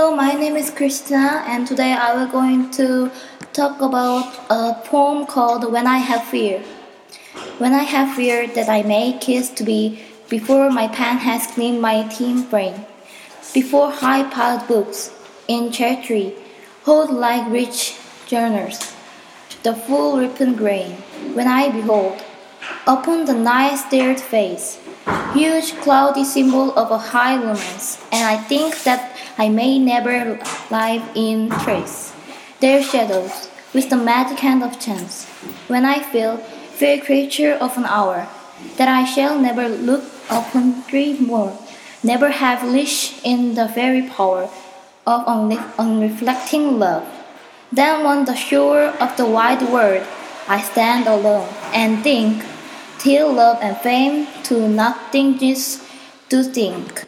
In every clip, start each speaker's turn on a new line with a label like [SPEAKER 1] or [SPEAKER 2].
[SPEAKER 1] Hello, my name is Christina, and today I will going to talk about a poem called When I Have Fear. When I have fear that I may kiss to be before my pen has cleaned my team brain, before high-piled books in cherry hold like rich journals, the full ripened grain, when I behold upon the night-stared face, huge cloudy symbol of a high romance, and I think that I may never live in trace their shadows with the magic hand of chance. When I feel, fair creature of an hour, that I shall never look upon dream more, never have leash in the very power of unreflecting love. Then on the shore of the wide world I stand alone and think, till love and fame to nothing just to think.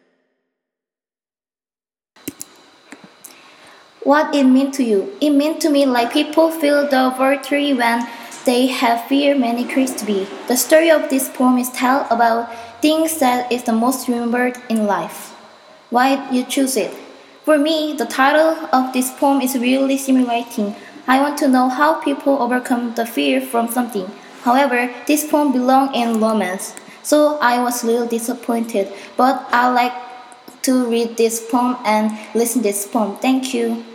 [SPEAKER 1] What it meant to you? It meant to me like people feel the victory when they have fear many creeds to be. The story of this poem is tell about things that is the most remembered in life. Why you choose it? For me, the title of this poem is really stimulating. I want to know how people overcome the fear from something. However, this poem belongs in romance, so I was a little disappointed. But I like to read this poem and listen to this poem. Thank you.